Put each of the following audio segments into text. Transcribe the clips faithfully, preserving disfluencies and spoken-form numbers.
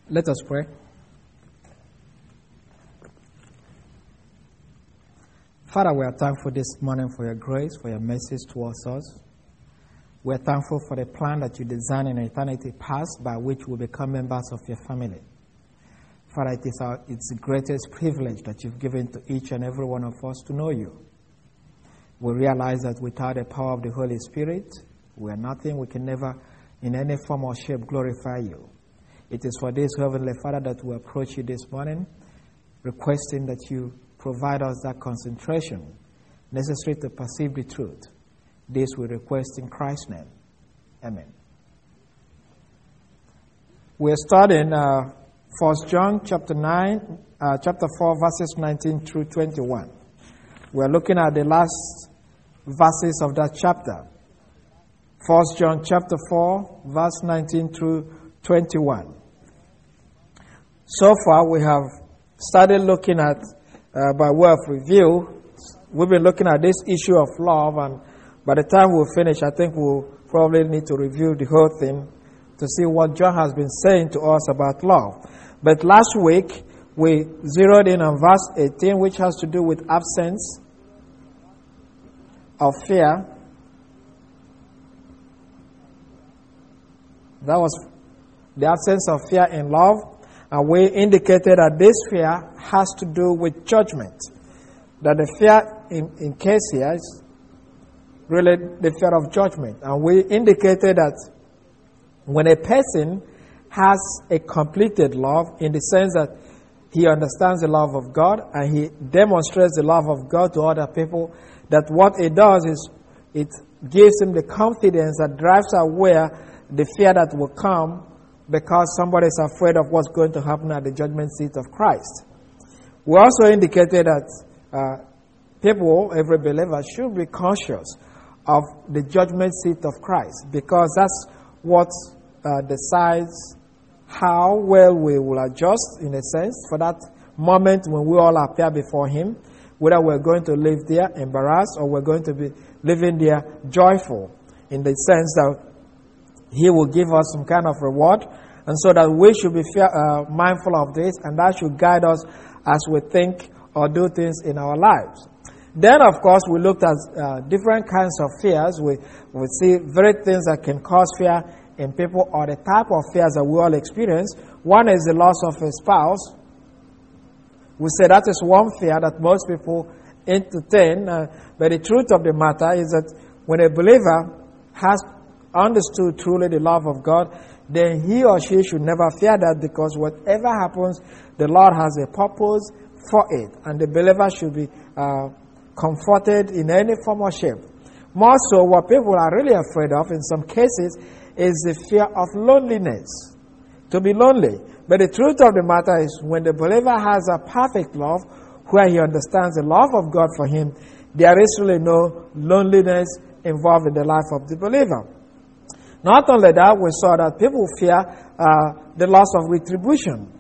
Let us pray. Father, we are thankful this morning for your grace, for your mercies towards us. We are thankful for the plan that you designed in eternity past by which we become members of your family. Father, it is our, it's the greatest privilege that you've given to each and every one of us to know you. We realize that without the power of the Holy Spirit, we are nothing. We can never, in any form or shape, glorify you. It is for this, Heavenly Father, that we approach you this morning, requesting that you provide us that concentration necessary to perceive the truth. This we request in Christ's name. Amen. We're studying uh, First John chapter nine, uh, chapter four, verses nineteen through twenty-one. We're looking at the last verses of that chapter. First John chapter four, verse nineteen through twenty-one. So far, we have started looking at, uh, by way of review, we've been looking at this issue of love, and by the time we finish, I think we'll probably need to review the whole thing to see what John has been saying to us about love. But last week, we zeroed in on verse eighteen, which has to do with absence of fear. That was the absence of fear in love. And we indicated that this fear has to do with judgment. That the fear in, in case here is really the fear of judgment. And we indicated that when a person has a completed love, in the sense that he understands the love of God and he demonstrates the love of God to other people, that what it does is it gives him the confidence that drives away the fear that will come because somebody is afraid of what's going to happen at the judgment seat of Christ. We also indicated that uh, people, every believer, should be conscious of the judgment seat of Christ, because that's what uh, decides how well we will adjust, in a sense, for that moment when we all appear before Him, whether we're going to live there embarrassed or we're going to be living there joyful, in the sense that He will give us some kind of reward, and so that we should be fear, uh, mindful of this, and that should guide us as we think or do things in our lives. Then, of course, we looked at uh, different kinds of fears. We we see very things that can cause fear in people, or the type of fears that we all experience. One is the loss of a spouse. We say that is one fear that most people entertain, uh, but the truth of the matter is that when a believer has understood truly the love of God, then he or she should never fear that, because whatever happens, the Lord has a purpose for it, and the believer should be uh, comforted in any form or shape. More so, what people are really afraid of in some cases is the fear of loneliness, to be lonely. But the truth of the matter is, when the believer has a perfect love, where he understands the love of God for him, there is really no loneliness involved in the life of the believer. Not only that, we saw that people fear uh, the loss of retribution.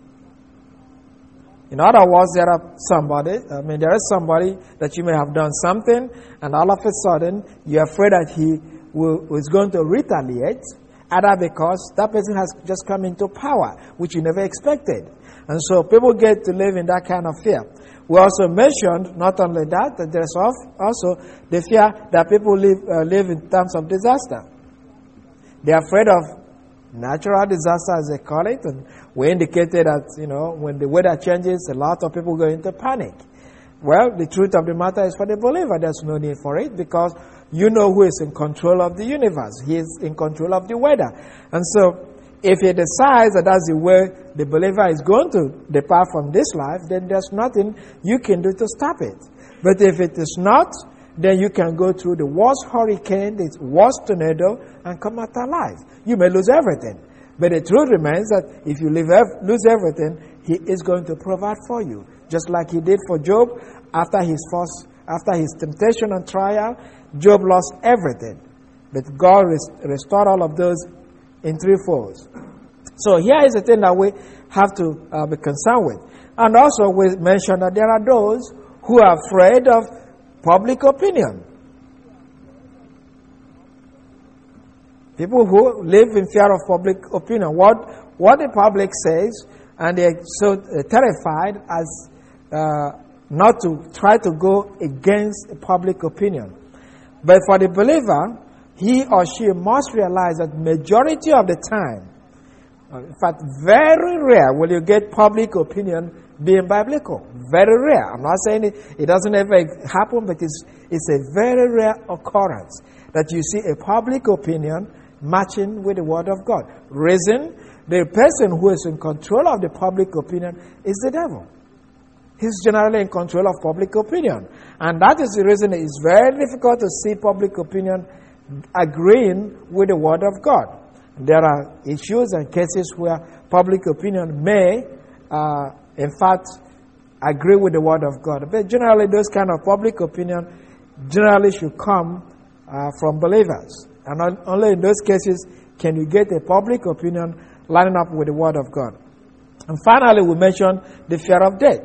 In other words, there are somebody, I mean, there is somebody that you may have done something, and all of a sudden, you're afraid that he will, is going to retaliate, either because that person has just come into power, which you never expected. And so people get to live in that kind of fear. We also mentioned, not only that, that there's also the fear that people live, uh, live in terms of disaster. They're afraid of natural disaster, as they call it, and we indicated that, you know, when the weather changes, a lot of people go into panic. Well, the truth of the matter is, for the believer, there's no need for it, because you know who is in control of the universe. He is in control of the weather. And so, if he decides that that's the way the believer is going to depart from this life, then there's nothing you can do to stop it. But if it is not, then you can go through the worst hurricane, the worst tornado, and come out alive. You may lose everything. But the truth remains that if you lose everything, He is going to provide for you. Just like He did for Job after his first, after his temptation and trial, Job lost everything. But God restored all of those in three folds. So here is the thing that we have to uh, be concerned with. And also we mentioned that there are those who are afraid of public opinion. People who live in fear of public opinion. What what the public says, and they're so terrified as uh, not to try to go against public opinion. But for the believer, he or she must realize that majority of the time, in fact, very rare will you get public opinion being biblical. Very rare. I'm not saying it, it doesn't ever happen, but it's, it's a very rare occurrence that you see a public opinion matching with the Word of God. Reason, the person who is in control of the public opinion is the devil. He's generally in control of public opinion. And that is the reason it is very difficult to see public opinion agreeing with the Word of God. There are issues and cases where public opinion may, uh, in fact, agree with the Word of God. But generally, those kind of public opinion generally should come uh, from believers. And on, only in those cases can you get a public opinion lining up with the Word of God. And finally, we mentioned the fear of death.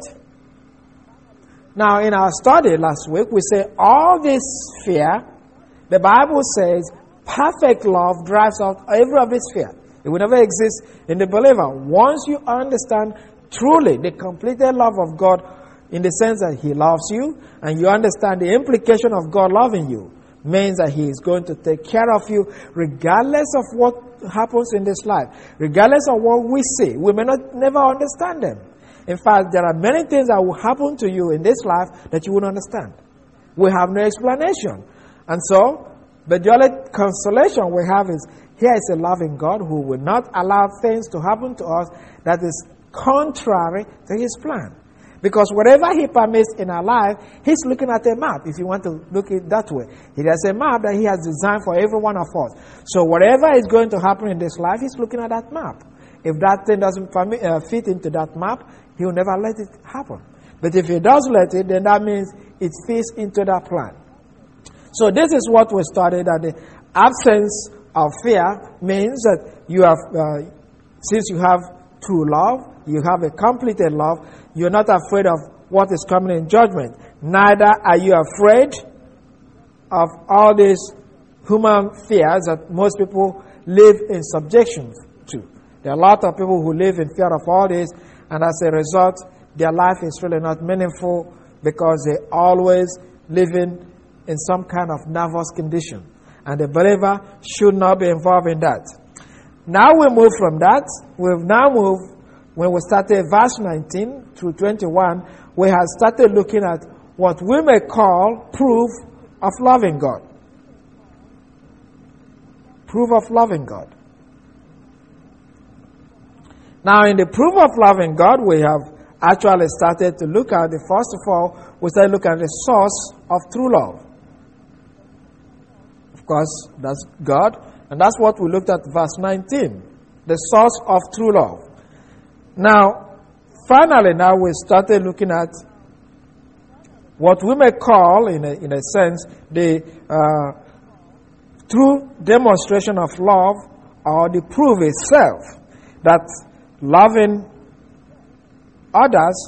Now, in our study last week, we say all this fear, the Bible says, perfect love drives out every of this fear. It will never exist in the believer. Once you understand truly the completed love of God, in the sense that He loves you, and you understand the implication of God loving you, means that He is going to take care of you regardless of what happens in this life, regardless of what we see. We may not never understand them. In fact, there are many things that will happen to you in this life that you won't understand. We have no explanation. And so, but the only consolation we have is, here is a loving God who will not allow things to happen to us that is contrary to His plan. Because whatever He permits in our life, He's looking at a map, if you want to look at it that way. He has a map that He has designed for every one of us. So whatever is going to happen in this life, He's looking at that map. If that thing doesn't permit, uh, fit into that map, He will never let it happen. But if He does let it, then that means it fits into that plan. So this is what we studied, that the absence of fear means that you have, uh, since you have true love, you have a completed love, you're not afraid of what is coming in judgment. Neither are you afraid of all these human fears that most people live in subjection to. There are a lot of people who live in fear of all this, and as a result, their life is really not meaningful because they're always living in some kind of nervous condition. And the believer should not be involved in that. Now we move from that. We've now moved, when we started verse nineteen through twenty-one, we have started looking at what we may call proof of loving God. Proof of loving God. Now in the proof of loving God, we have actually started to look at, the first of all, we started looking at the source of true love. Of course, that's God, and that's what we looked at verse nineteen, the source of true love. Now, finally, now we started looking at what we may call, in a, in a sense, the uh, true demonstration of love, or the proof itself that loving others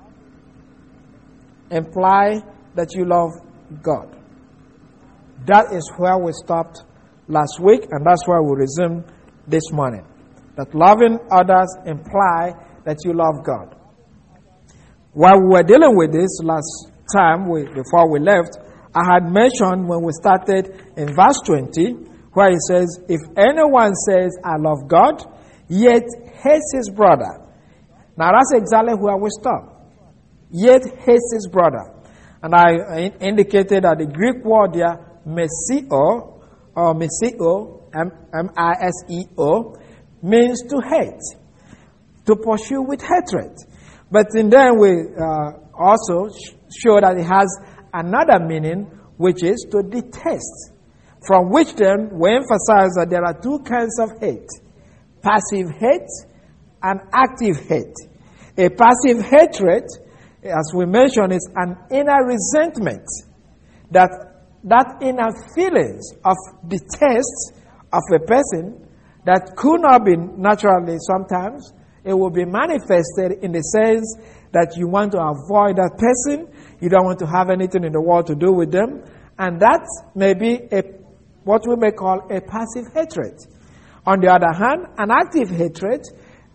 imply that you love God. That is where we stopped last week, and that's where we resume this morning. That loving others imply that you love God. While we were dealing with this last time, we, before we left, I had mentioned when we started in verse twenty, where it says, if anyone says, I love God, yet hates his brother. Now that's exactly where we stopped. Yet hates his brother. And I indicated that the Greek word there, mesio, or mesio, M I S E O, means to hate, to pursue with hatred. But in then we uh, also sh- show that it has another meaning, which is to detest. From which then we emphasize that there are two kinds of hate: passive hate and active hate. A passive hatred, as we mentioned, is an inner resentment, that that inner feelings of detest of a person that could not be naturally sometimes. It will be manifested in the sense that you want to avoid that person, you don't want to have anything in the world to do with them, and that may be a what we may call a passive hatred. On the other hand, an active hatred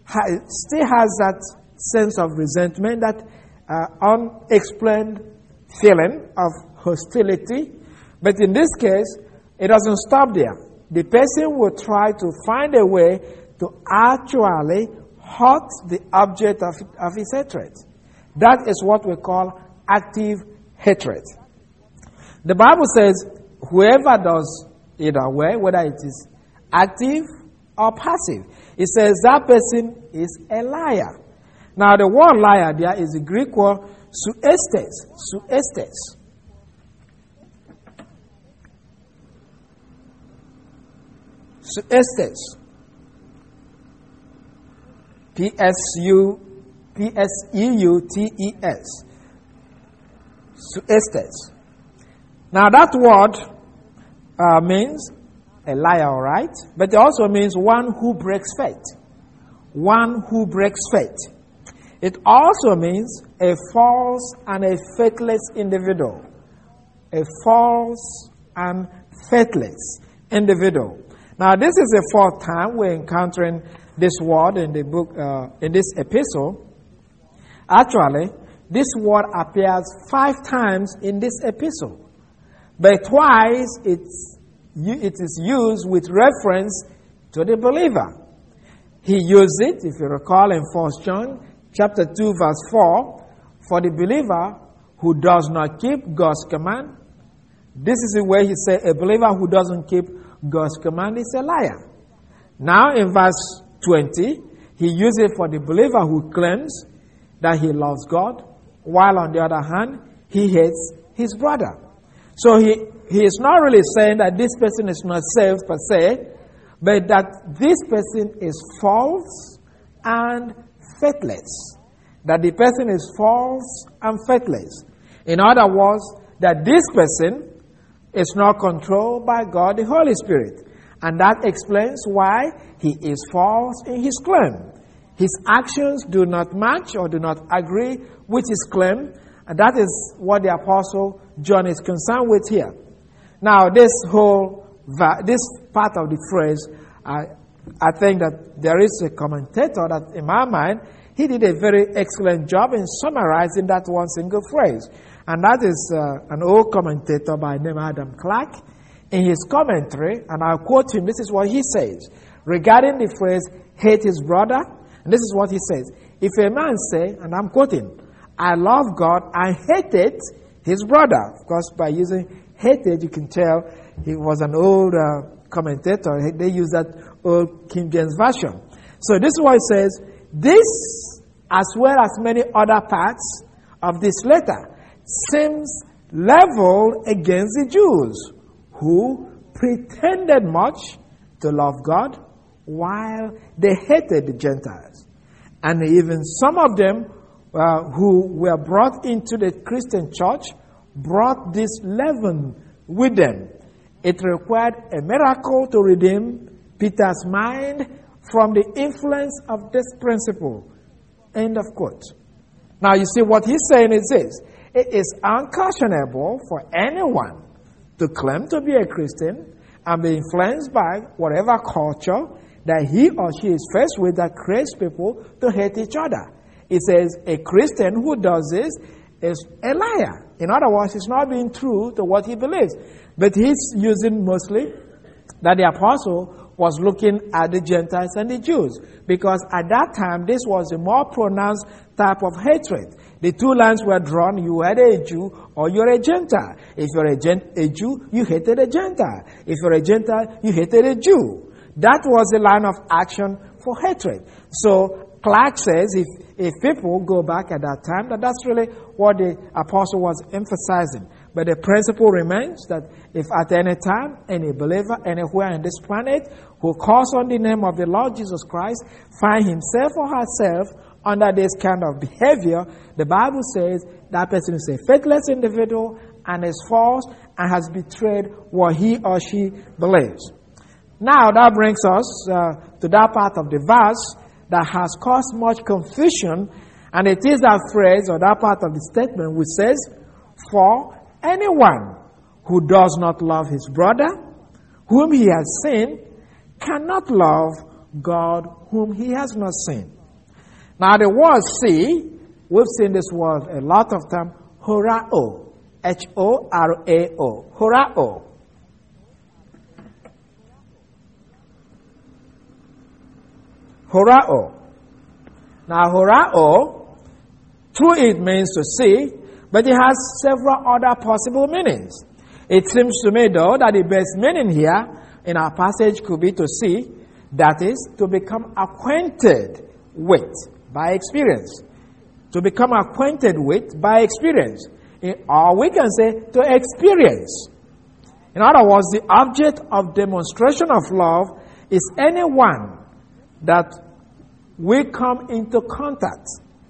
ha- still has that sense of resentment, that uh, unexplained feeling of hostility. But in this case, it doesn't stop there. The person will try to find a way to actually hurt the object of, of his hatred. That is what we call active hatred. The Bible says, whoever does either way, whether it is active or passive, it says that person is a liar. Now, the word liar there is the Greek word suestes. Suestes. Suestes. P S U P S E U T E S. Suestes. Now that word uh, means a liar, all right? But it also means one who breaks faith. One who breaks faith. It also means a false and a faithless individual. A false and faithless individual. Now this is the fourth time we're encountering this word in the book, uh, in this epistle. Actually, this word appears five times in this epistle. But twice it's, it is used with reference to the believer. He used it, if you recall, in First John chapter two, verse four, for the believer who does not keep God's command. This is the way he said a believer who doesn't keep God's command is a liar. Now in verse twenty, he used it for the believer who claims that he loves God, while on the other hand, he hates his brother. So he, he is not really saying that this person is not saved per se, but that this person is false and faithless. That the person is false and faithless. In other words, that this person is not controlled by God the Holy Spirit. And that explains why he is false in his claim. His actions do not match or do not agree with his claim. And that is what the Apostle John is concerned with here. Now, this whole, this part of the phrase, I, I think that there is a commentator that, in my mind, he did a very excellent job in summarizing that one single phrase. And that is uh, an old commentator by the name Adam Clark. In his commentary, and I'll quote him, this is what he says, regarding the phrase, hate his brother, and this is what he says. If a man say, and I'm quoting, I love God, I hated his brother. Of course, by using hated, you can tell he was an old uh, commentator. They use that old King James Version. So this is what it says. This, as well as many other parts of this letter, seems leveled against the Jews, who pretended much to love God while they hated the Gentiles. And even some of them uh, who were brought into the Christian church brought this leaven with them. It required a miracle to redeem Peter's mind from the influence of this principle. End of quote. Now you see what he's saying is this. It is unconscionable for anyone to claim to be a Christian and be influenced by whatever culture that he or she is faced with that creates people to hate each other. It says a Christian who does this is a liar. In other words, he's not being true to what he believes. But he's using mostly that the apostle was looking at the Gentiles and the Jews, because at that time this was a more pronounced type of hatred. The two lines were drawn, you are a Jew or you're a Gentile. If you're a, Gen- a Jew, you hated a Gentile. If you're a Gentile, you hated a Jew. That was the line of action for hatred. So Clark says if, if people go back at that time, that that's really what the apostle was emphasizing. But the principle remains that if at any time any believer anywhere on this planet who calls on the name of the Lord Jesus Christ find himself or herself under this kind of behavior, the Bible says that person is a faithless individual and is false and has betrayed what he or she believes. Now that brings us uh, to that part of the verse that has caused much confusion, and it is that phrase or that part of the statement which says, for anyone who does not love his brother, whom he has seen, cannot love God whom he has not seen. Now the word see, we've seen this word a lot of times, horao, H O R A O, horao. Horao. Now horao, true it means to see, but it has several other possible meanings. It seems to me though that the best meaning here in our passage could be to see, that is, to become acquainted with by experience. To become acquainted with by experience. Or we can say to experience. In other words, the object of demonstration of love is anyone that we come into contact.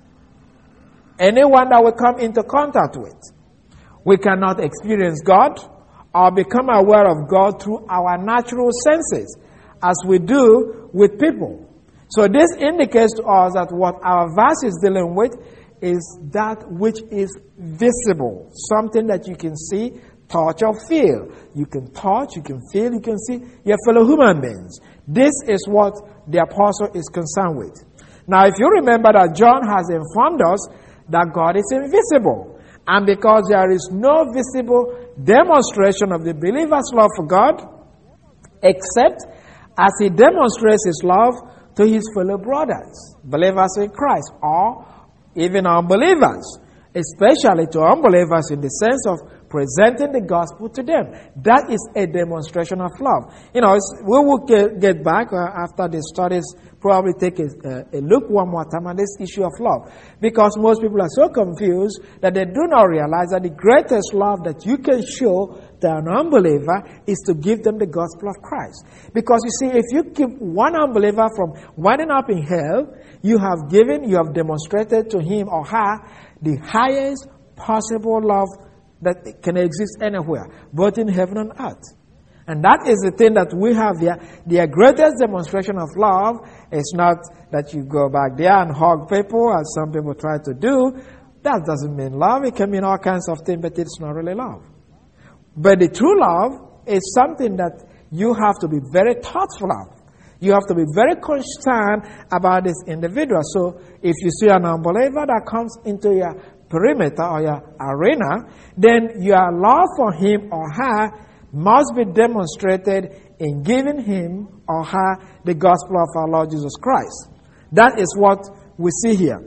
Anyone that we come into contact with. We cannot experience God or become aware of God through our natural senses as we do with people. So this indicates to us that what our verse is dealing with is that which is visible. Something that you can see, touch, or feel. You can touch, you can feel, you can see your fellow human beings. This is what the apostle is concerned with. Now, if you remember that John has informed us that God is invisible. And because there is no visible demonstration of the believer's love for God, except as he demonstrates his love to his fellow brothers, believers in Christ, or even unbelievers, especially to unbelievers in the sense of presenting the gospel to them. That is a demonstration of love. You know, we will get, get back uh, after the studies, probably take a, a, a look one more time at this issue of love. Because most people are so confused that they do not realize that the greatest love that you can show to an unbeliever is to give them the gospel of Christ. Because you see, if you keep one unbeliever from winding up in hell, you have given, you have demonstrated to him or her the highest possible love that can exist anywhere, both in heaven and earth. And that is the thing that we have here. The greatest demonstration of love is not that you go back there and hug people, as some people try to do. That doesn't mean love. It can mean all kinds of things, but it's not really love. But the true love is something that you have to be very thoughtful of. You have to be very concerned about this individual. So if you see an unbeliever that comes into your perimeter or your arena, then your love for him or her must be demonstrated in giving him or her the gospel of our Lord Jesus Christ. That is what we see here.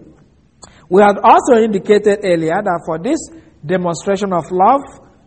We had also indicated earlier that for this demonstration of love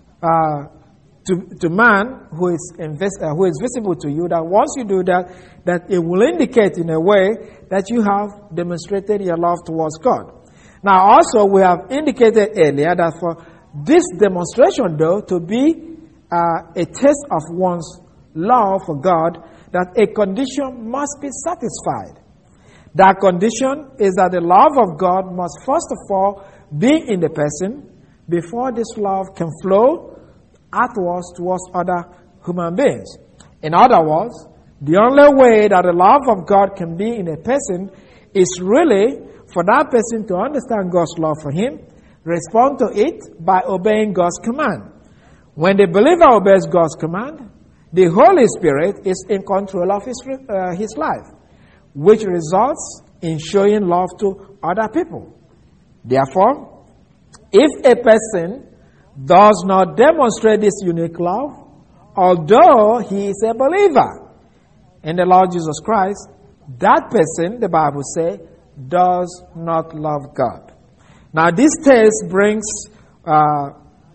uh, to, to man who is, invis- uh, who is visible to you, that once you do that, that it will indicate in a way that you have demonstrated your love towards God. Now also we have indicated earlier that for this demonstration though to be uh, a test of one's love for God, that a condition must be satisfied. That condition is that the love of God must first of all be in the person before this love can flow outwards towards other human beings. In other words, the only way that the love of God can be in a person is really for that person to understand God's love for him, respond to it by obeying God's command. When the believer obeys God's command, the Holy Spirit is in control of his, uh, his life, which results in showing love to other people. Therefore, if a person does not demonstrate this unique love, although he is a believer in the Lord Jesus Christ, that person, the Bible says, does not love God. Now this text brings, uh,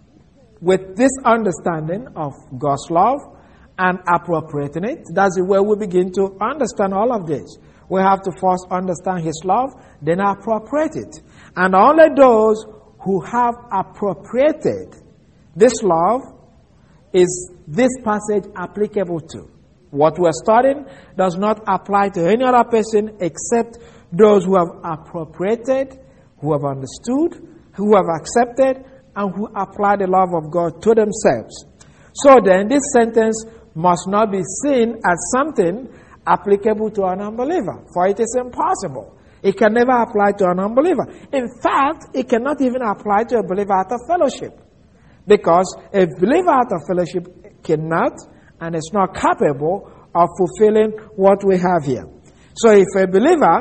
with this understanding of God's love and appropriating it, that's the way we begin to understand all of this. We have to first understand His love, then appropriate it. And only those who have appropriated this love is this passage applicable to. What we're studying does not apply to any other person except those who have appropriated, who have understood, who have accepted, and who apply the love of God to themselves. So then, this sentence must not be seen as something applicable to an unbeliever, for it is impossible. It can never apply to an unbeliever. In fact, it cannot even apply to a believer out of fellowship, because a believer out of fellowship cannot and is not capable of fulfilling what we have here. So if a believer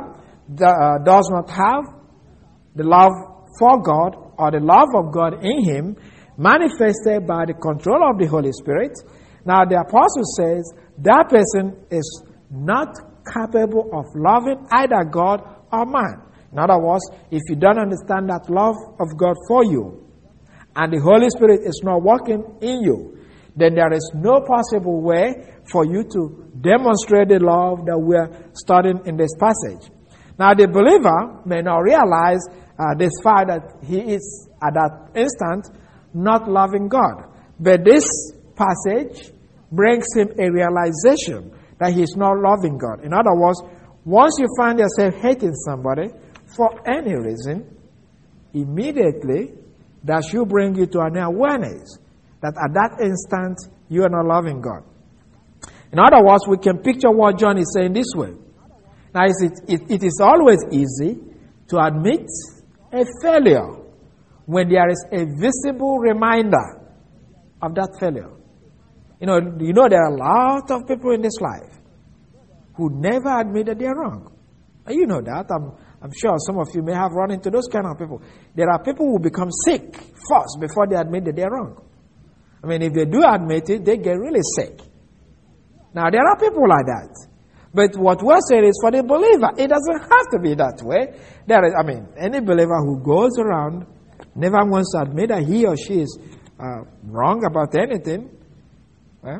the, uh, does not have the love for God or the love of God in him, manifested by the control of the Holy Spirit, now the apostle says that person is not capable of loving either God or man. In other words, if you don't understand that love of God for you, and the Holy Spirit is not working in you, then there is no possible way for you to demonstrate the love that we're studying in this passage. Now, the believer may not realize uh, this fact that he is, at that instant, not loving God. But this passage brings him a realization that he is not loving God. In other words, once you find yourself hating somebody for any reason, immediately that should bring you to an awareness that at that instant you are not loving God. In other words, we can picture what John is saying this way. Now, it, it, it is always easy to admit a failure when there is a visible reminder of that failure. You know, you know there are a lot of people in this life who never admit that they are wrong. And you know that. I'm, I'm sure some of you may have run into those kind of people. There are people who become sick first before they admit that they are wrong. I mean, if they do admit it, they get really sick. Now, there are people like that. But what we're saying is for the believer, it doesn't have to be that way. There is, I mean, any believer who goes around never wants to admit that he or she is uh, wrong about anything, well,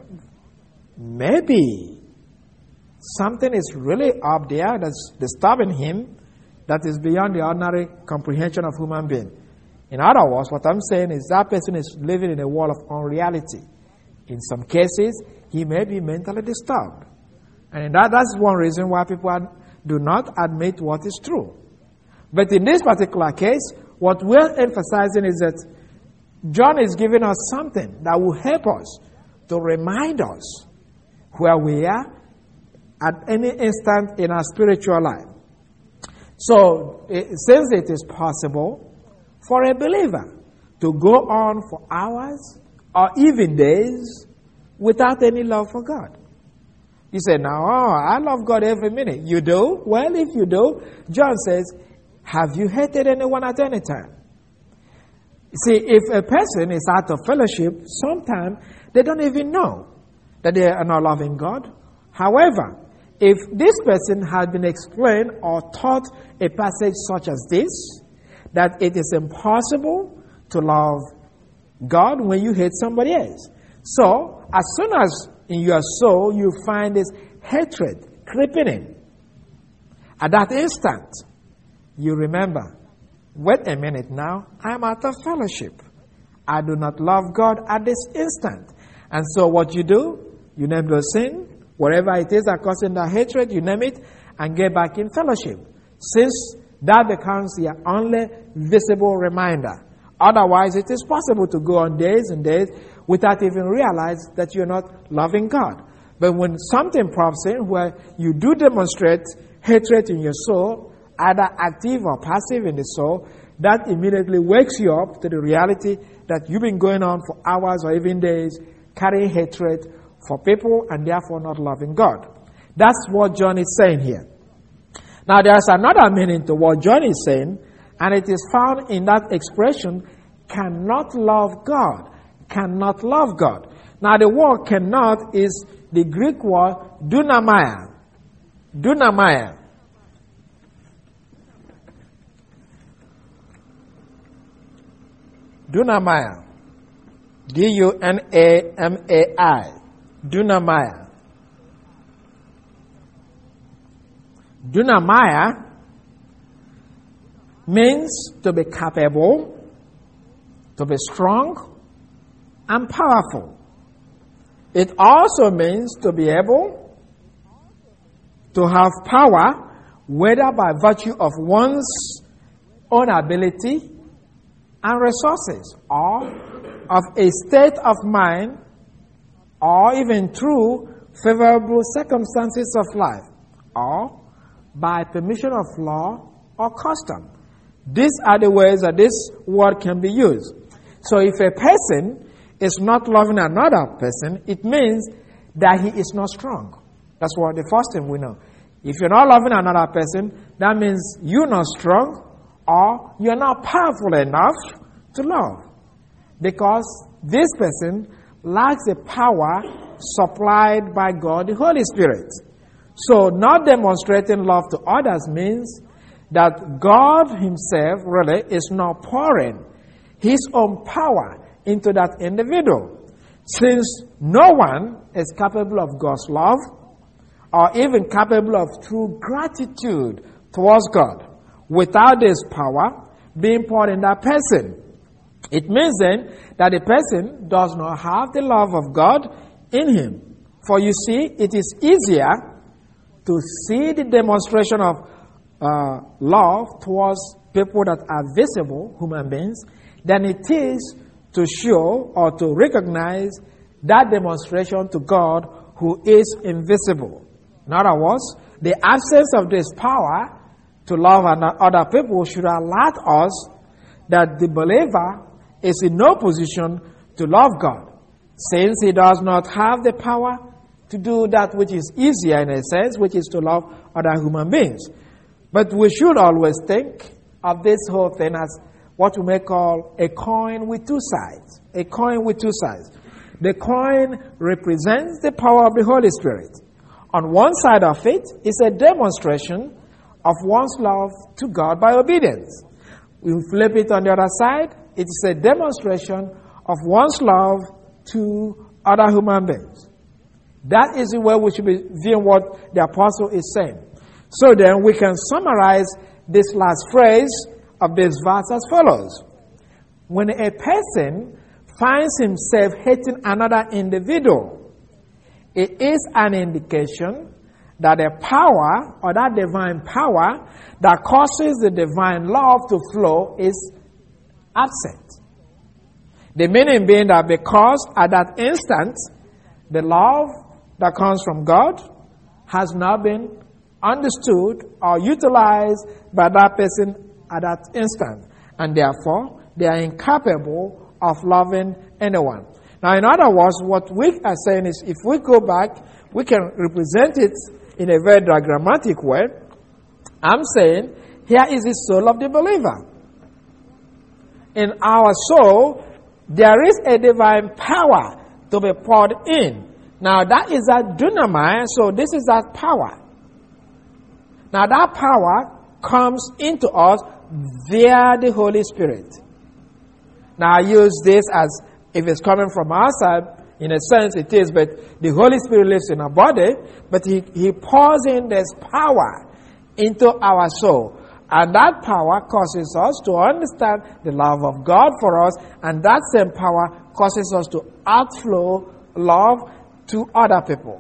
maybe something is really up there that's disturbing him that is beyond the ordinary comprehension of human being. In other words, what I'm saying is that person is living in a world of unreality. In some cases, he may be mentally disturbed. And that, that's one reason why people ad, do not admit what is true. But in this particular case, what we're emphasizing is that John is giving us something that will help us to remind us where we are at any instant in our spiritual life. So, it, since it is possible for a believer to go on for hours or even days without any love for God. You say, now, oh, I love God every minute. You do? Well, if you do, John says, have you hated anyone at any time? See, if a person is out of fellowship, sometimes they don't even know that they are not loving God. However, if this person had been explained or taught a passage such as this, that it is impossible to love God when you hate somebody else. So, as soon as in your soul you find this hatred creeping in, at that instant, you remember, wait a minute now, I am out of fellowship. I do not love God at this instant. And so what you do, you name the sin, whatever it is that causes that hatred, you name it, and get back in fellowship. Since that becomes your only visible reminder. Otherwise, it is possible to go on days and days without even realize that you're not loving God. But when something prompts in where you do demonstrate hatred in your soul, either active or passive in the soul, that immediately wakes you up to the reality that you've been going on for hours or even days carrying hatred for people and therefore not loving God. That's what John is saying here. Now, there's another meaning to what John is saying, and it is found in that expression, cannot love God. Cannot love God. Now, the word cannot is the Greek word dunamia. Dunamia. Dunamia. D U N A M A I. Dunamia. Dunamia means to be capable, to be strong, and powerful. It also means to be able to have power, whether by virtue of one's own ability and resources, or of a state of mind, or even through favorable circumstances of life, or by permission of law or custom. These are the ways that this word can be used. So if a person is not loving another person, it means that he is not strong. That's what the first thing we know. If you're not loving another person, that means you're not strong or you're not powerful enough to love. Because this person lacks the power supplied by God, the Holy Spirit. So not demonstrating love to others means that God himself really is not pouring his own power into that individual. Since no one is capable of God's love or even capable of true gratitude towards God without this power being poured in that person. It means then that the person does not have the love of God in him. For you see, it is easier to see the demonstration of uh, love towards people that are visible, human beings, than it is to show or to recognize that demonstration to God who is invisible. In other words, the absence of this power to love other people should alert us that the believer is in no position to love God, since he does not have the power to do that which is easier in a sense, which is to love other human beings. But we should always think of this whole thing as what we may call a coin with two sides. A coin with two sides. The coin represents the power of the Holy Spirit. On one side of it is a demonstration of one's love to God by obedience. We flip it on the other side, it is a demonstration of one's love to other human beings. That is the way we should be viewing what the apostle is saying. So then we can summarize this last phrase of this verse as follows. When a person finds himself hating another individual, it is an indication that a power or that divine power that causes the divine love to flow is absent. The meaning being that because at that instant the love that comes from God has not been understood or utilized by that person at that instant, and therefore they are incapable of loving anyone. Now, in other words, what we are saying is if we go back, we can represent it in a very diagrammatic way. I'm saying here is the soul of the believer. In our soul, there is a divine power to be poured in. Now, that is that dynamite, so this is that power. Now, that power comes into us via the Holy Spirit. Now, I use this as if it's coming from outside. In a sense, it is, but the Holy Spirit lives in our body, but he, he pours in this power into our soul. And that power causes us to understand the love of God for us, and that same power causes us to outflow love to other people.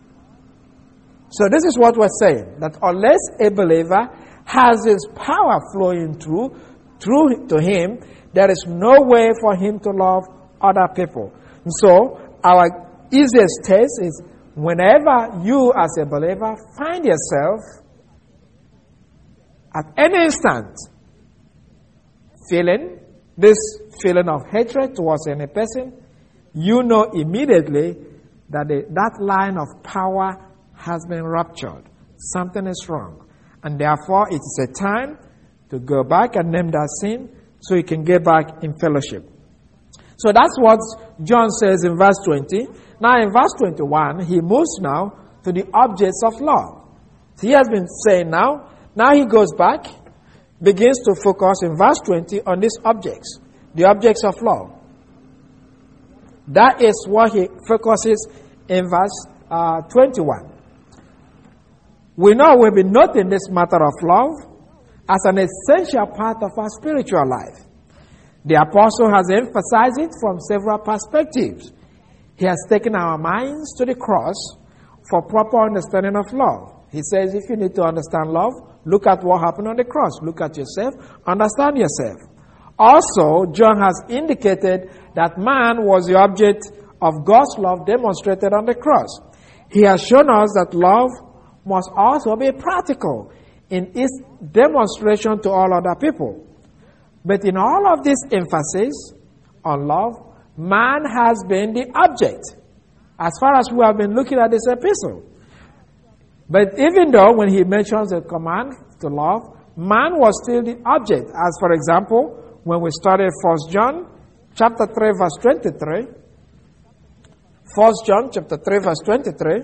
So this is what we're saying, that unless a believer has this power flowing through, through to him, there is no way for him to love other people. And so our easiest test is whenever you as a believer find yourself at any instant feeling this feeling of hatred towards any person, you know immediately that the, that line of power has been ruptured. Something is wrong. And therefore, it is a time to go back and name that sin so you can get back in fellowship. So that's what John says in verse twenty. Now in verse twenty-one, he moves now to the objects of love. So he has been saying now, now he goes back, begins to focus in verse twenty on these objects, the objects of love. That is what he focuses in verse uh, twenty-one. We know we've been noting this matter of love as an essential part of our spiritual life. The apostle has emphasized it from several perspectives. He has taken our minds to the cross for proper understanding of love. He says if you need to understand love, look at what happened on the cross. Look at yourself, understand yourself. Also, John has indicated that man was the object of God's love demonstrated on the cross. He has shown us that love must also be practical in its demonstration to all other people. But in all of this emphasis on love, man has been the object as far as we have been looking at this epistle. But even though when he mentions the command to love, man was still the object. As for example, when we studied First John chapter three, verse twenty-three. First John chapter three, verse twenty-three.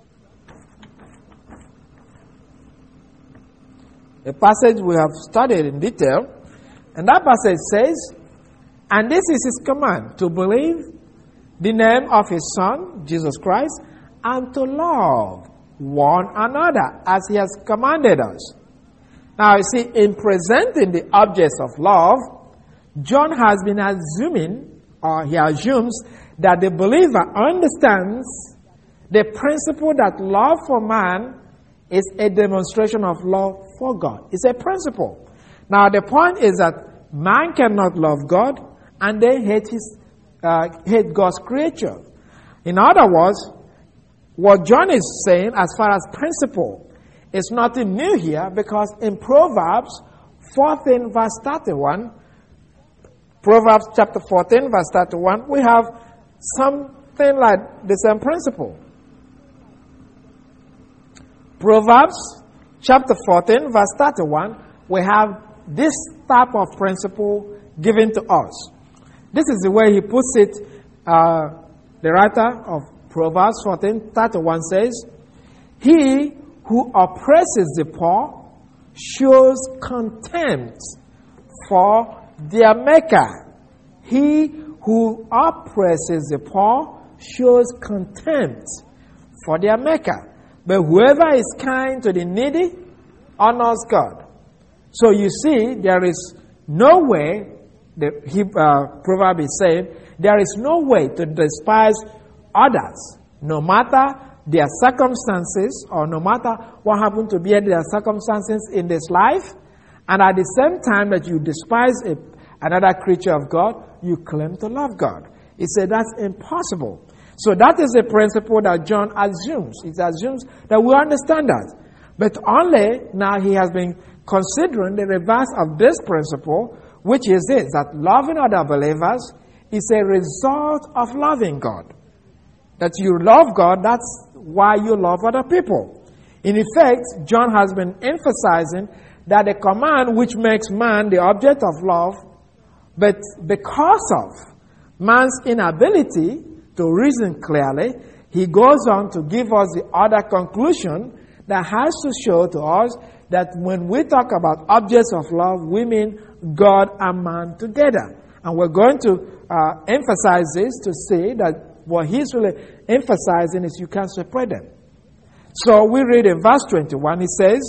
A passage we have studied in detail. And that passage says, and this is his command, to believe the name of his Son, Jesus Christ, and to love one another as he has commanded us. Now, you see, in presenting the objects of love, John has been assuming, or he assumes, that the believer understands the principle that love for man is a demonstration of love for God. It's a principle. Now, the point is that man cannot love God and then hate his uh, hate God's creature. In other words, what John is saying as far as principle is nothing new here, because in Proverbs fourteen verse thirty-one, Proverbs chapter fourteen verse thirty-one, we have something like the same principle. Proverbs chapter fourteen verse thirty-one, we have this type of principle given to us. This is the way he puts it. Uh, the writer of Proverbs fourteen thirty-one says, he who oppresses the poor shows contempt for their maker. He who oppresses the poor shows contempt for their maker. But whoever is kind to the needy honors God. So you see, there is no way, the uh, proverb is saying, there is no way to despise others, no matter their circumstances, or no matter what happened to be in their circumstances in this life, and at the same time that you despise a, another creature of God, you claim to love God. He said that's impossible. So that is a principle that John assumes. He assumes that we understand that. But only now he has been considering the reverse of this principle, which is this, that loving other believers is a result of loving God. That you love God, that's why you love other people. In effect, John has been emphasizing that the command which makes man the object of love, but because of man's inability to reason clearly, he goes on to give us the other conclusion that has to show to us that when we talk about objects of love, we mean God and man together. And we're going to uh, emphasize this to say that what he's really emphasizing is you can't separate them. So we read in verse twenty-one, it says,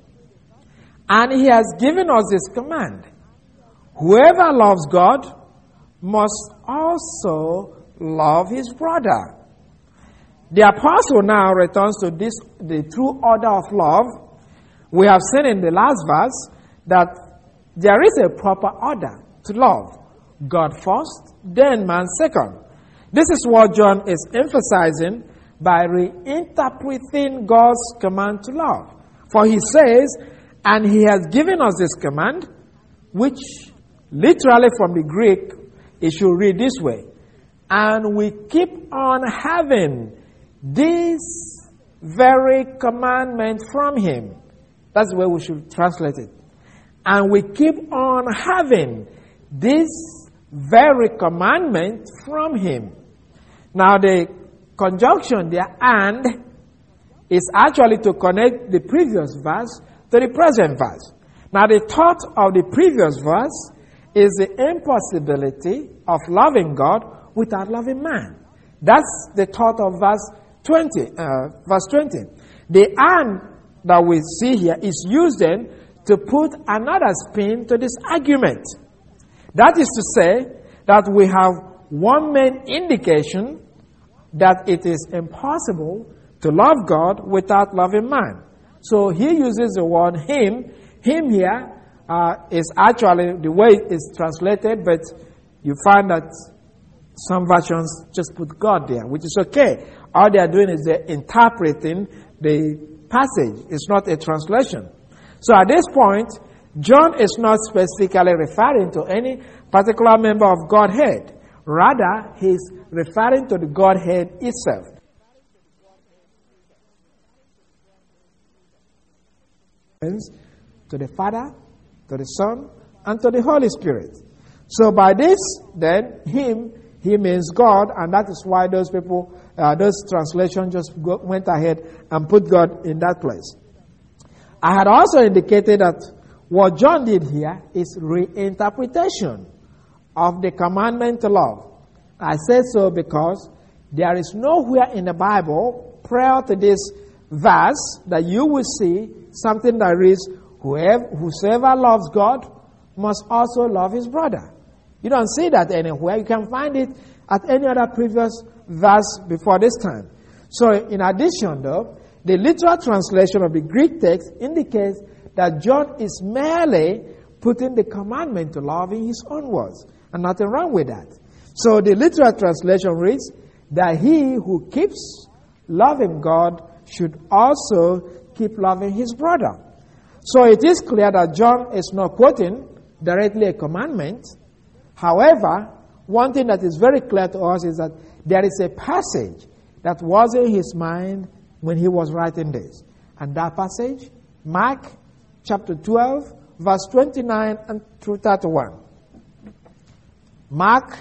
and he has given us this command, whoever loves God must also love his brother. The apostle now returns to this, the true order of love. We have seen in the last verse that there is a proper order to love. God first, then man second. This is what John is emphasizing by reinterpreting God's command to love. For he says, and he has given us this command, which literally from the Greek, it should read this way. And we keep on having this very commandment from him. That's the way we should translate it. And we keep on having this very commandment from him. Now the conjunction there, and, is actually to connect the previous verse to the present verse. Now the thought of the previous verse is the impossibility of loving God without loving man. That's the thought of verse twenty. Uh, verse twenty. The and that we see here is used then to put another spin to this argument. That is to say that we have one main indication that it is impossible to love God without loving man. So he uses the word him. Him here uh, is actually the way it's translated, but you find that some versions just put God there, which is okay. All they are doing is they're interpreting the passage. It's not a translation. So at this point, John is not specifically referring to any particular member of Godhead. Rather, he's referring to the Godhead itself. to the Father, to the Son, and to the Holy Spirit. So by this, then, him, he means God, and that is why those people, uh, those translations just go, went ahead and put God in that place. I had also indicated that what John did here is reinterpretation of the commandment to love. I say so because there is nowhere in the Bible prior to this verse that you will see something that reads, Whoever, whosoever loves God must also love his brother. You don't see that anywhere. You can find it at any other previous verse before this time. So in addition though, the literal translation of the Greek text indicates that John is merely putting the commandment to love in his own words. And nothing wrong with that. So the literal translation reads that he who keeps loving God should also keep loving his brother. So it is clear that John is not quoting directly a commandment. However, one thing that is very clear to us is that there is a passage that was in his mind when he was writing this. And that passage, Mark chapter twelve, verse twenty-nine and through thirty-one. Mark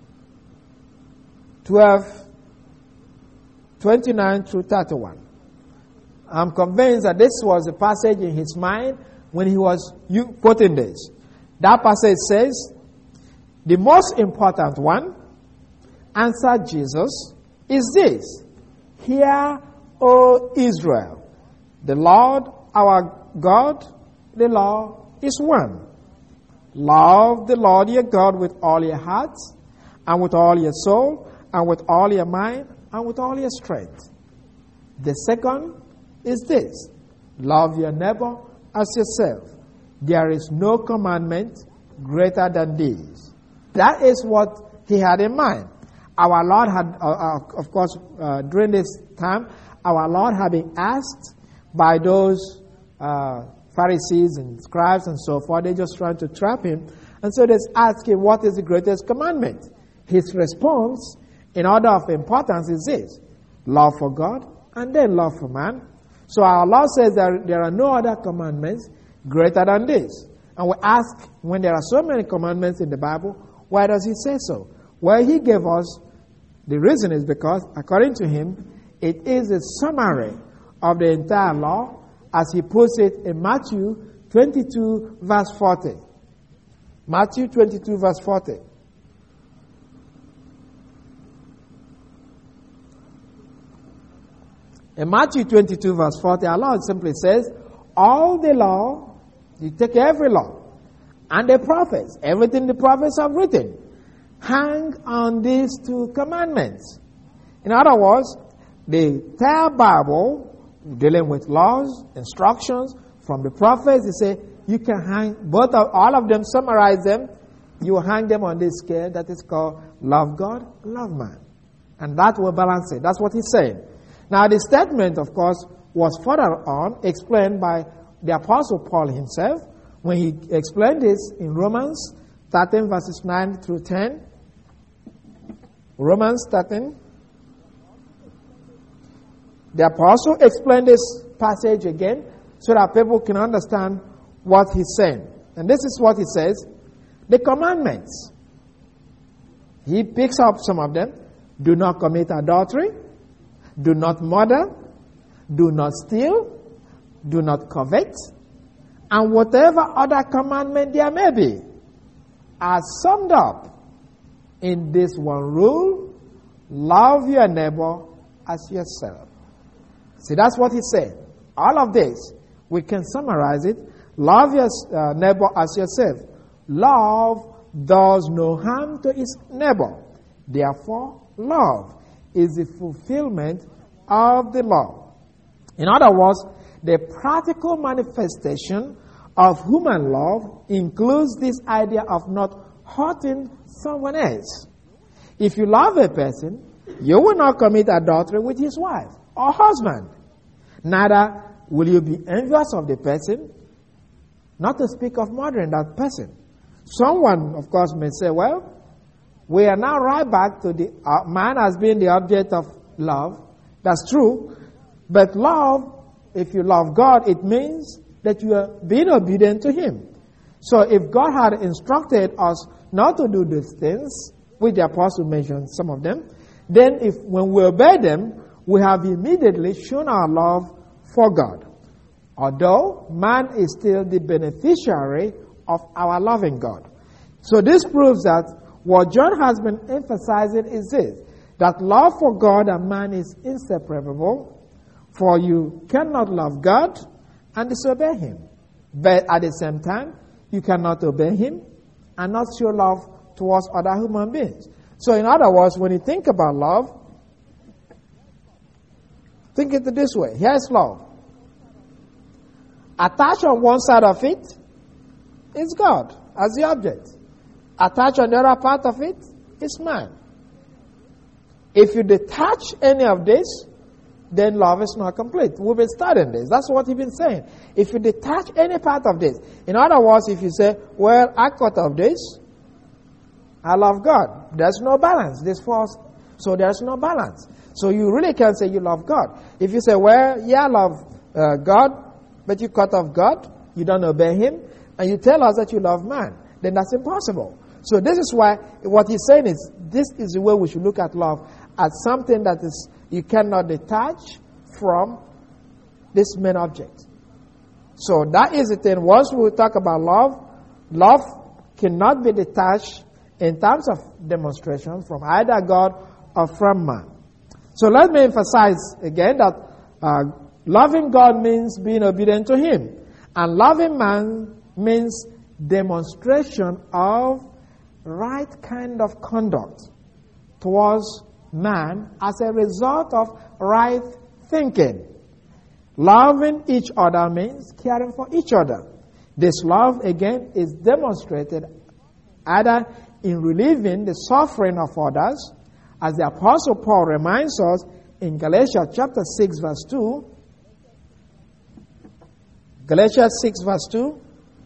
twelve, twenty-nine through thirty-one. I'm convinced that this was a passage in his mind when he was quoting this. That passage says, the most important one, answered Jesus, is this: Hear, O Israel, the Lord our God, the Lord is one. Love the Lord your God with all your heart, and with all your soul, and with all your mind, and with all your strength. The second is this: love your neighbor as yourself. There is no commandment greater than these. That is what he had in mind. Our Lord had, uh, uh, of course, uh, during this time, our Lord had been asked by those uh, Pharisees and scribes and so forth. They just trying to trap him. And so they asked him, what is the greatest commandment? His response, in order of importance, is this: love for God and then love for man. So our Lord says that there are no other commandments greater than this. And we ask, when there are so many commandments in the Bible, why does he say so? Well, he gave us the reason is because, according to him, it is a summary of the entire law, as he puts it in Matthew twenty-two, verse forty. Matthew twenty-two, verse forty. In Matthew twenty-two, verse forty, our Lord simply says, all the law, you take every law, and the prophets, everything the prophets have written, hang on these two commandments. In other words, the entire Bible, dealing with laws, instructions from the prophets, they say you can hang both of all of them, summarize them, you hang them on this scale that is called love God, love man. And that will balance it. That's what he's saying. Now the statement, of course, was further on explained by the Apostle Paul himself when he explained this in Romans thirteen, verses nine through ten. Romans thirteen. The Apostle explained this passage again so that people can understand what he's saying. And this is what he says: the commandments. He picks up some of them. Do not commit adultery. Do not murder. Do not steal. Do not covet. And whatever other commandment there may be are summed up in this one rule: love your neighbor as yourself. See, that's what he said. All of this, we can summarize it. Love your uh, neighbor as yourself. Love does no harm to its neighbor. Therefore, love is the fulfillment of the law. In other words, the practical manifestation of human love includes this idea of not hurting someone else. If you love a person, you will not commit adultery with his wife or husband. Neither will you be envious of the person, not to speak of murdering that person. Someone, of course, may say, well, we are now right back to the uh, man as being the object of love. That's true. But love, if you love God, it means that you are being obedient to Him. So if God had instructed us not to do these things, which the apostle mentioned some of them, then if when we obey them, we have immediately shown our love for God. Although man is still the beneficiary of our loving God. So this proves that what John has been emphasizing is this, that love for God and man is inseparable, for you cannot love God and disobey Him. But at the same time, you cannot obey Him and not show love towards other human beings. So in other words, when you think about love, think it this way. Here's love. Attached on one side of it is God as the object. Attached on the other part of it is man. If you detach any of this, then love is not complete. We've been studying this. That's what he's been saying. If you detach any part of this, in other words, if you say, well, I cut off this, I love God. There's no balance. This falls. So there's no balance. So you really can't say you love God. If you say, well, yeah, I love uh, God, but you cut off God, you don't obey Him, and you tell us that you love man, then that's impossible. So this is why what he's saying is, this is the way we should look at love, as something that is you cannot detach from this main object. So that is the thing. Once we talk about love, love cannot be detached in terms of demonstration from either God or from man. So let me emphasize again that uh, loving God means being obedient to Him. And loving man means demonstration of right kind of conduct towards man as a result of right thinking. Loving each other means caring for each other. This love, again, is demonstrated either in relieving the suffering of others, as the Apostle Paul reminds us in Galatians chapter six, verse two. Galatians six, verse two.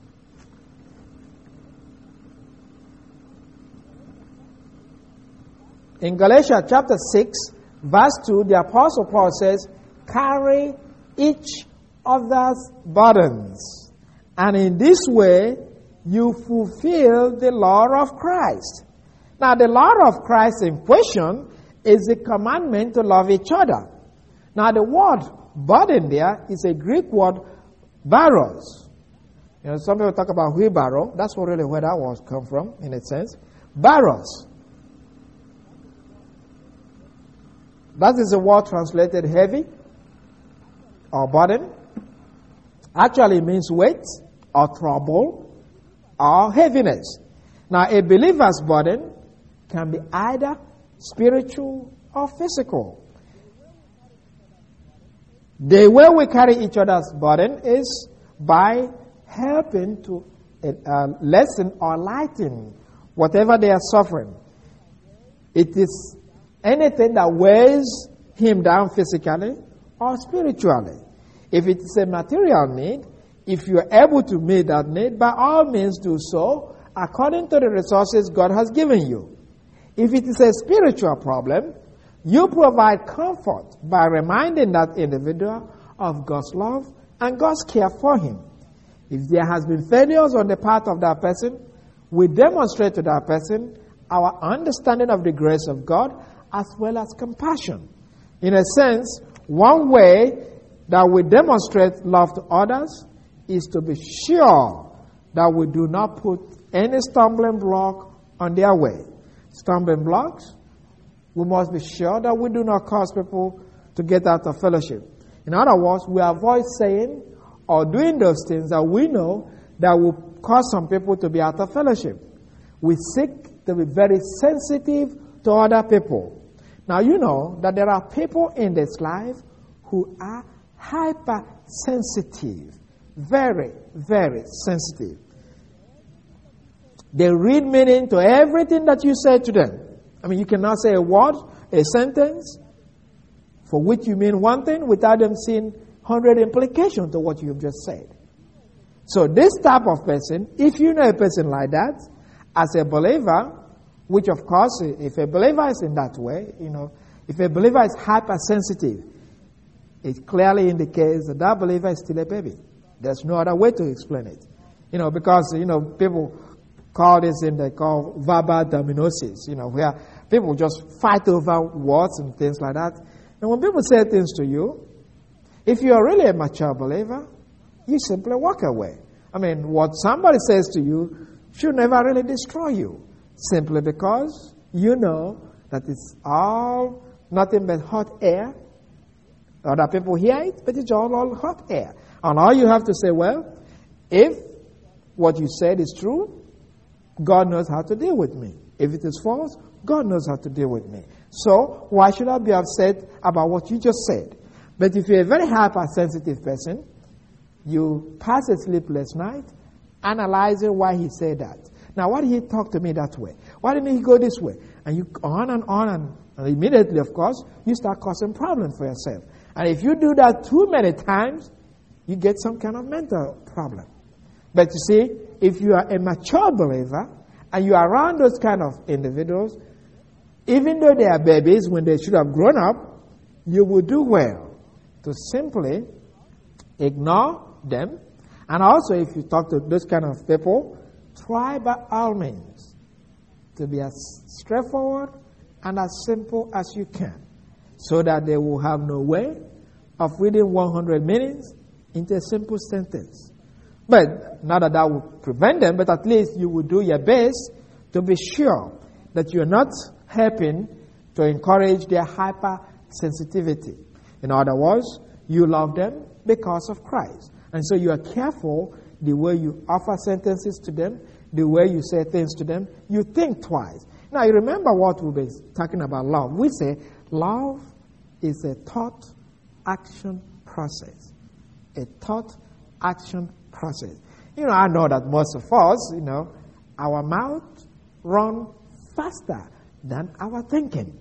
In Galatians chapter six, verse two, the Apostle Paul says, carry each other's burdens, and in this way you fulfill the law of Christ. Now, the law of Christ in question is the commandment to love each other. Now, the word burden there is a Greek word, barros. You know, some people talk about wheelbarrow. That's what really where that word come from, in a sense. Barros. That is the word translated heavy or burden. Actually means weight or trouble or heaviness. Now, a believer's burden can be either spiritual or physical. The way we carry each other's burden is by helping to uh, lessen or lighten whatever they are suffering. It is anything that weighs him down physically or spiritually. If it is a material need, if you are able to meet that need, by all means do so according to the resources God has given you. If it is a spiritual problem, you provide comfort by reminding that individual of God's love and God's care for him. If there has been failures on the part of that person, we demonstrate to that person our understanding of the grace of God as well as compassion. In a sense, one way that we demonstrate love to others is to be sure that we do not put any stumbling block on their way. Stumbling blocks, we must be sure that we do not cause people to get out of fellowship. In other words, we avoid saying or doing those things that we know that will cause some people to be out of fellowship. We seek to be very sensitive to other people. Now, you know that there are people in this life who are hypersensitive. Very, very sensitive. They read meaning to everything that you say to them. I mean, you cannot say a word, a sentence, for which you mean one thing without them seeing hundred implications to what you've just said. So this type of person, if you know a person like that, as a believer, which of course, if a believer is in that way, you know, if a believer is hypersensitive, it clearly indicates that that believer is still a baby. There's no other way to explain it. You know, because, you know, people call this thing they call verbal dominosis, you know, where people just fight over words and things like that. And when people say things to you, if you are really a mature believer, you simply walk away. I mean, what somebody says to you should never really destroy you, simply because you know that it's all nothing but hot air. Other people hear it, but it's all, all hot air. And all you have to say, well, if what you said is true, God knows how to deal with me. If it is false, God knows how to deal with me. So why should I be upset about what you just said? But if you're a very hypersensitive person, you pass a sleepless night analyzing why he said that. Now, why did he talk to me that way? Why didn't he go this way? And you on and on, and, and immediately, of course, you start causing problems for yourself. And if you do that too many times, you get some kind of mental problem. But you see, if you are a mature believer and you are around those kind of individuals, even though they are babies when they should have grown up, you will do well to simply ignore them. And also, if you talk to those kind of people, try by all means to be as straightforward and as simple as you can, so that they will have no way of reading one hundred meanings into a simple sentence. But not that that will prevent them, but at least you will do your best to be sure that you're not helping to encourage their hypersensitivity. In other words, you love them because of Christ. And so you are careful the way you offer sentences to them, the way you say things to them. You think twice. Now, you remember what we've been talking about love. We say love is a thought-action process. A thought-action process. You know, I know that most of us, you know, our mouth runs faster than our thinking.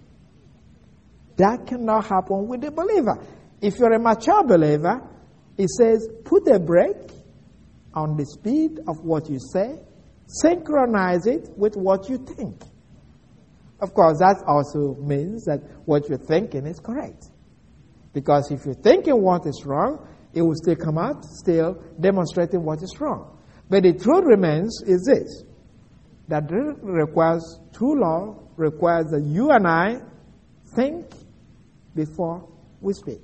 That cannot happen with the believer. If you're a mature believer, it says put a brake on the speed of what you say, synchronize it with what you think. Of course, that also means that what you're thinking is correct. Because if you're thinking what is wrong, it will still come out, still demonstrating what is wrong. But the truth remains is this, that it requires, true love requires that you and I think before we speak.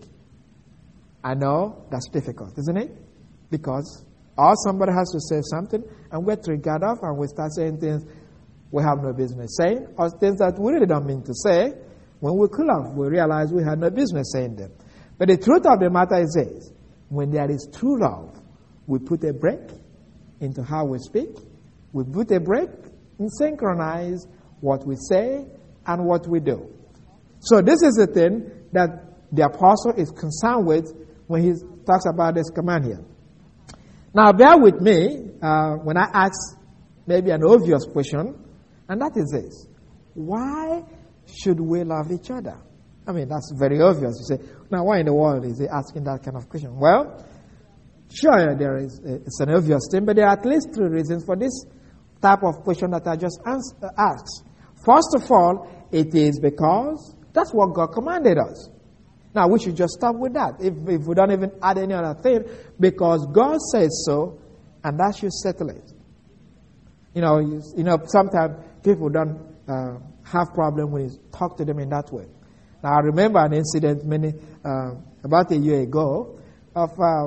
I know that's difficult, isn't it? Because or somebody has to say something, and we're triggered off, and we start saying things we have no business saying, or things that we really don't mean to say. When we cool off, we realize we had no business saying them. But the truth of the matter is this, when there is true love, we put a brake into how we speak, we put a brake and synchronize what we say and what we do. So this is the thing that the apostle is concerned with when he talks about this command here. Now, bear with me uh, when I ask maybe an obvious question, and that is this. Why should we love each other? I mean, that's very obvious. You say, now, why in the world is he asking that kind of question? Well, sure, there is it's an obvious thing, but there are at least three reasons for this type of question that I just asked. First of all, it is because that's what God commanded us. Now, we should just stop with that. If, if we don't even add any other thing, because God says so, and that should settle it. You know, you, you know, sometimes people don't uh, have problem when you talk to them in that way. Now, I remember an incident many uh, about a year ago of uh,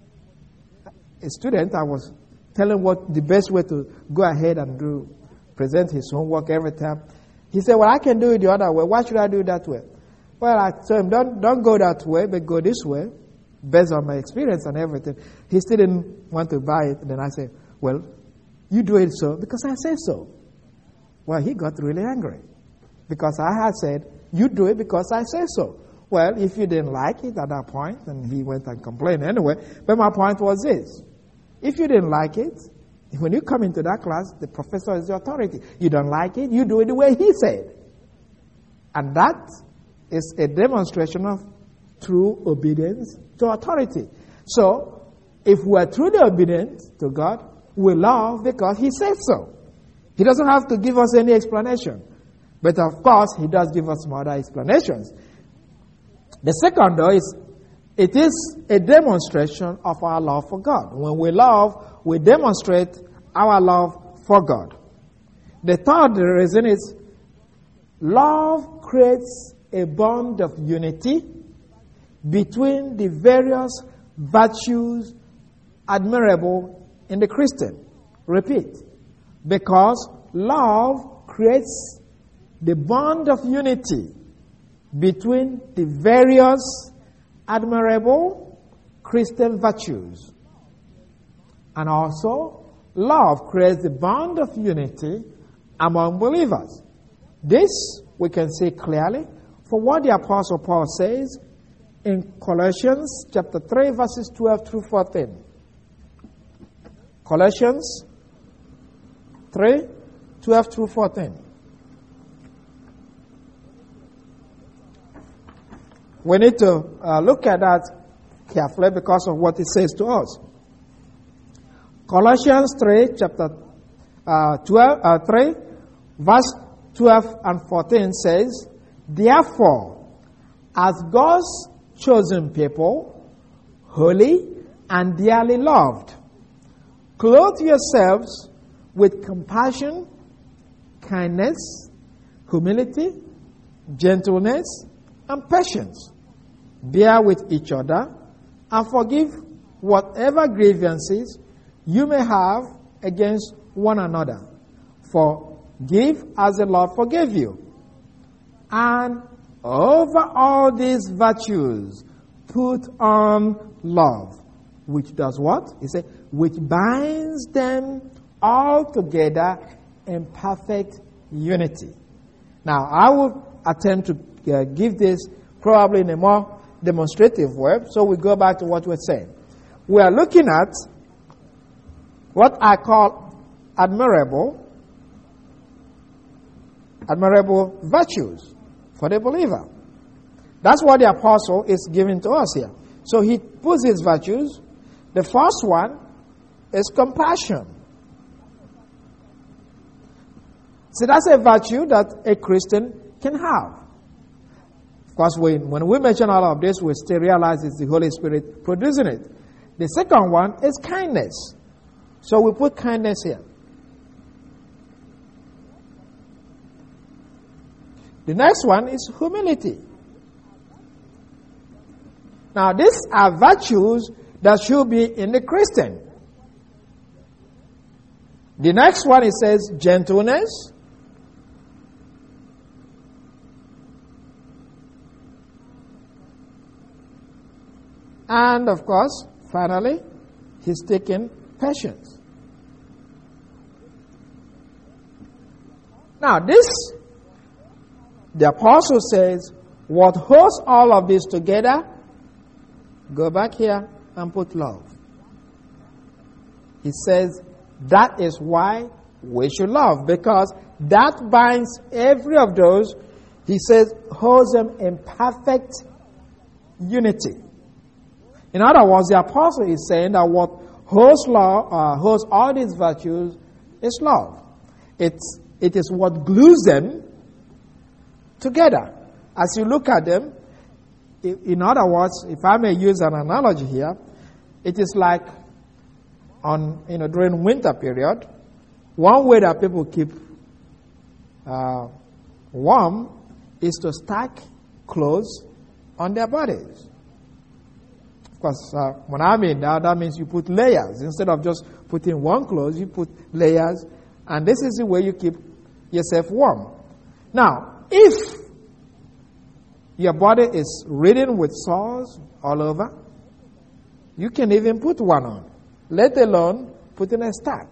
a student. I was telling what the best way to go ahead and do, present his homework every time. He said, well, I can do it the other way. Why should I do it that way? Well, I told him, don't, don't go that way, but go this way, based on my experience and everything. He still didn't want to buy it. Then I said, well, you do it so because I said so. Well, he got really angry because I had said, you do it because I said so. Well, if you didn't like it at that point, then he went and complained anyway. But my point was this. If you didn't like it, when you come into that class, the professor is the authority. You don't like it, you do it the way he said. And that is a demonstration of true obedience to authority. So, if we are truly obedient to God, we love because He says so. He doesn't have to give us any explanation. But of course, He does give us some other explanations. The second, though, is It is a demonstration of our love for God. When we love, we demonstrate our love for God. The third reason is love creates a bond of unity between the various virtues admirable in the Christian. Repeat. Because love creates the bond of unity between the various admirable Christian virtues. And also, love creates the bond of unity among believers. This we can see clearly for what the Apostle Paul says in Colossians chapter three, verses twelve through fourteen. Colossians three, twelve through fourteen. We need to uh, look at that carefully because of what it says to us. Colossians three, chapter uh, twelve, uh, three, verse twelve and fourteen says, "Therefore, as God's chosen people, holy and dearly loved, clothe yourselves with compassion, kindness, humility, gentleness, and patience. Bear with each other and forgive whatever grievances you may have against one another. Forgive as the Lord forgave you. And over all these virtues, put on love, which does what? He said, which binds them all together in perfect unity." Now, I will attempt to uh, give this probably in a more demonstrative way. So we go back to what we're saying. We are looking at what I call admirable, admirable virtues for the believer. That's what the apostle is giving to us here. So he puts his virtues. The first one is compassion. So that's a virtue that a Christian can have. Of course, when, when we mention all of this, we still realize it's the Holy Spirit producing it. The second one is kindness. So we put kindness here. The next one is humility. Now, these are virtues that should be in the Christian. The next one, it says gentleness. And, of course, finally, he's taken patience. Now, this, the apostle says, what holds all of this together? Go back here and put love. He says, that is why we should love, because that binds every of those, he says, holds them in perfect unity. In other words, the apostle is saying that what holds love, uh, holds all these virtues is love. It's, it is what glues them together. As you look at them, in other words, if I may use an analogy here, it is like on, you know, during winter period, one way that people keep uh, warm is to stack clothes on their bodies. Of course, uh, when I mean that, that means you put layers. Instead of just putting one clothes, you put layers, and this is the way you keep yourself warm. Now, if your body is ridden with sores all over, you can even put one on, let alone put in a stack.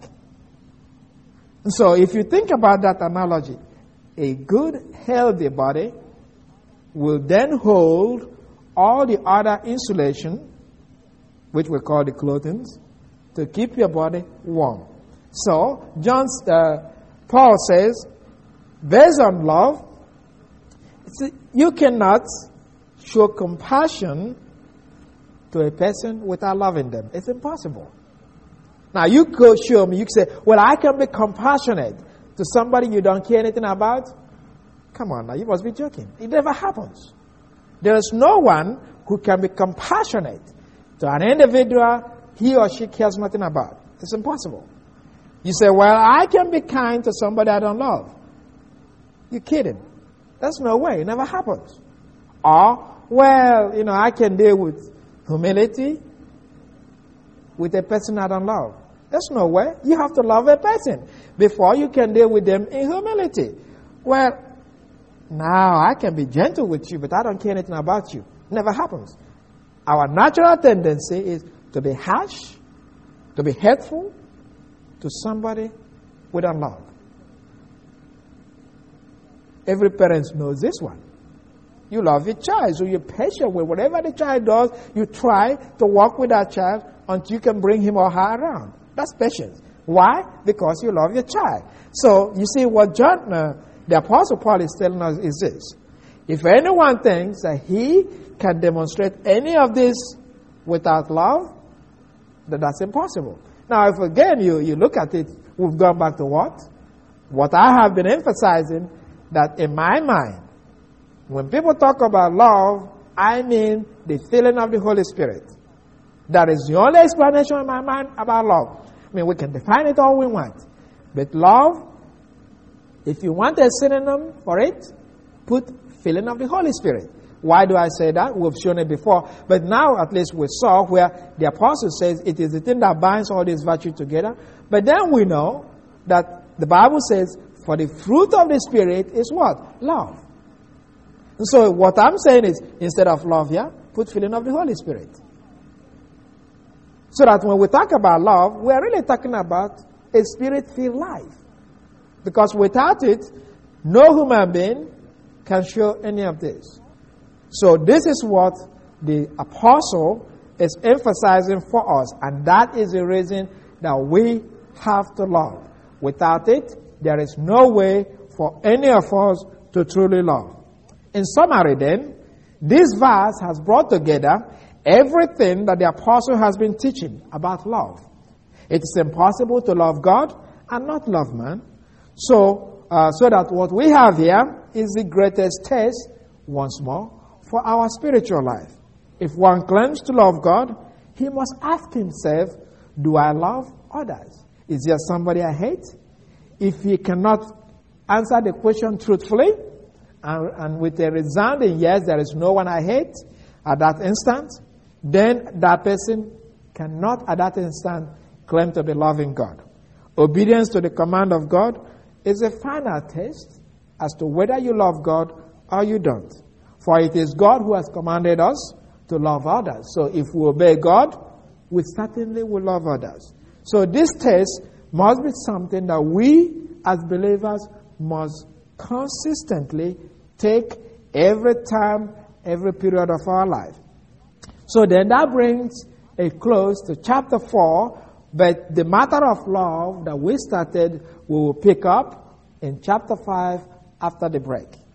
So if you think about that analogy, a good, healthy body will then hold all the other insulation, which we call the clothing, to keep your body warm. So, John's, uh, Paul says, based on love, you cannot show compassion to a person without loving them. It's impossible. Now, you could show me, you could say, well, I can be compassionate to somebody you don't care anything about. Come on now, you must be joking. It never happens. There is no one who can be compassionate to an individual he or she cares nothing about. It's impossible. You say, well, I can be kind to somebody I don't love. You're kidding. That's no way. It never happens. Or, well, you know, I can deal with humility with a person I don't love. There's no way. You have to love a person before you can deal with them in humility. Well, now I can be gentle with you, but I don't care anything about you. Never happens. Our natural tendency is to be harsh, to be hateful to somebody we don't love. Every parent knows this one. You love your child, so you're patient with whatever the child does. You try to work with that child until you can bring him or her around. That's patience. Why? Because you love your child. So, you see, what John, uh, the Apostle Paul is telling us is this. If anyone thinks that he can demonstrate any of this without love, then that's impossible. Now, if again you, you look at it, we've gone back to what? What I have been emphasizing, that in my mind, when people talk about love, I mean the filling of the Holy Spirit. That is the only explanation in my mind about love. I mean, we can define it all we want. But love, if you want a synonym for it, put filling of the Holy Spirit. Why do I say that? We've shown it before. But now at least we saw where the apostle says it is the thing that binds all these virtues together. But then we know that the Bible says, for the fruit of the Spirit is what? Love. And so what I'm saying is, instead of love here, put filling of the Holy Spirit. So that when we talk about love, we're really talking about a Spirit-filled life. Because without it, no human being can show any of this. So this is what the apostle is emphasizing for us. And that is the reason that we have to love. Without it, there is no way for any of us to truly love. In summary then, this verse has brought together everything that the apostle has been teaching about love. It is impossible to love God and not love man. So, uh, so that what we have here is the greatest test, once more, for our spiritual life. If one claims to love God, he must ask himself, do I love others? Is there somebody I hate? If he cannot answer the question truthfully, and, and with a resounding yes, there is no one I hate at that instant, then that person cannot at that instant claim to be loving God. Obedience to the command of God is a final test as to whether you love God or you don't. For it is God who has commanded us to love others. So if we obey God, we certainly will love others. So this test must be something that we as believers must consistently take every time, every period of our life. So then that brings a close to chapter four, but the matter of love that we started, we will pick up in chapter five after the break.